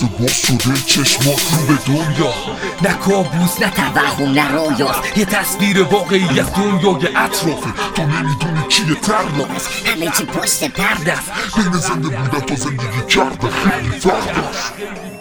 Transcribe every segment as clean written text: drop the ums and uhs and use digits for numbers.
لحظه باز شده چشمات رو به دنیا، نه کابوس نه توهم نه رویاست، یه تصویر واقعی از دنیای اطرافه. تو نمیدونی کیه ترناست، همه چی پشت پرده است. بین زنده بودن تا زندگی کرده خیلی فرق است.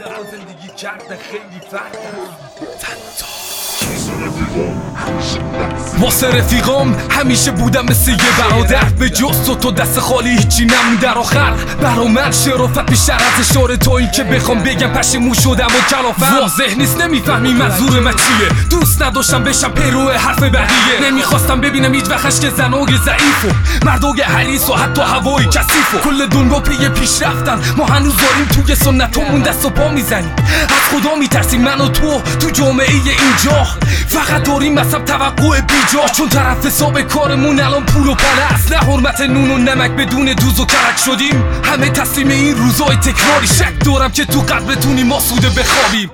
واسه رفیقام همیشه بودم مثل یه برادر، به جز تو دست خالی هیچی نمون در آخر. برا من شرافت بیشتر از اشاره تو این که بخوام بگم پشیمون شدم و کلافم. واضح نیست نمیفهمی منظور من چیه، دوست نداشتم بشم پیرو حرف بقیه. نمیخواستم ببینم هیچ وقت خشک زنای ضعیف و مردای حریص و حتی هوای کثیف و کل دنیا پی پیش رفتن. ما هنوز داریم توی سنتمون دست و پا میزنیم، از خدا میترسیم من و تو جامعه اینجا فقط داریم مذهب توقع بیجا. چون طرف حساب کارمون الان پول و پرست، نه حرمت نون و نمک بدون دوز و کرک شدیم. همه تسلیم این روزای تکراری، شک دارم که تو قلب بتونیم ماسوده بخوابیم.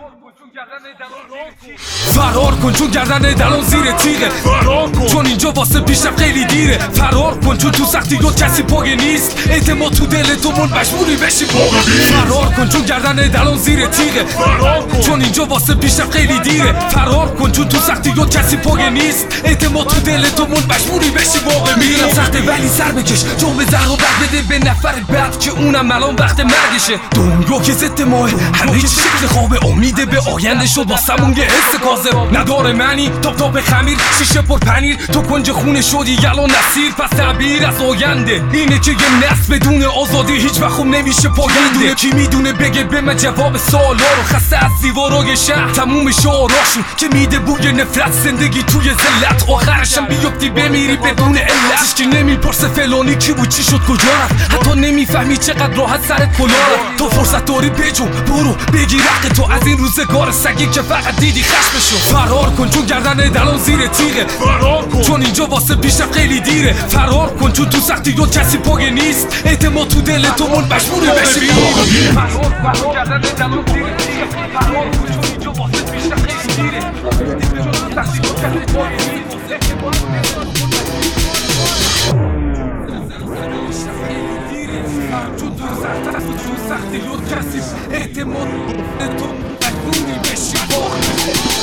فرار کن چون گردن دلان زیر تیغه، فرار کن چون اینجا واسه پیشرفت خیلی دیره. فرار کن چون تو سختی دو کسی پاگه نیست، اعتماد تو دل تو من مجبوری بشی پاگه نیست. فرار کن چون گردن دلان زیر تیغه، فرار کن چون اینجا واسه پیشرفت خیلی دیره. فرار کن چون تو سختی دو کسی پاگه نیست، اعتماد تو دل تو من مجبوری بشی واقع. میرم سخته ولی سر بکش، جام زهر و بعد بده به نفر بعد که اونم الان وقت مرگشه. دنیا که ضد ماه، همه چی شکل خواب، امیده به آینده شد واسمون یه حس کاذب. نداره معنی تاپ خمیر شیشه پر پنیر، تو کنج خونه شدی یلو نسیر. پس تعبیر از آینده اینه که یه نسل بدون آزادی هیچ وقت خوب نمیشه پاینده. کی میدونه بگه به من جواب سوالا رو، خسته از دیوارای شهر تموم شعاراشون که میده بوی نفرت. زندگی توی ذلت آخرشم بیفتی بمیری بدون علت. هیچکی نمیپرسه فلانی کی بود چی شد کجا رفت، حتی نمیفهمی چقدر راحت سرت کلا رفت. تو فرصت داری بجو برو بگیر حق تو از این روزگار سگی که فقط دیدی خشمشو. فرار کن چون گردن دلان زیر تیغه، فرار کن چون اینجا واسه پیشرفت خیلی دیره. فرار کن چون تو سختی دو کسی پاگه نیست، اعتماد تو دل تو من مجبوری بشی پاگه. فرار کن گردن دلان زیر تیغه، فرار کن چون اینجا واسه پیشرفت خیلی دیره. چون تو سختی دو کسی پاگه نیست، چون تو سختی دو کسی اعتماد تو مجبوری بشی پاگه.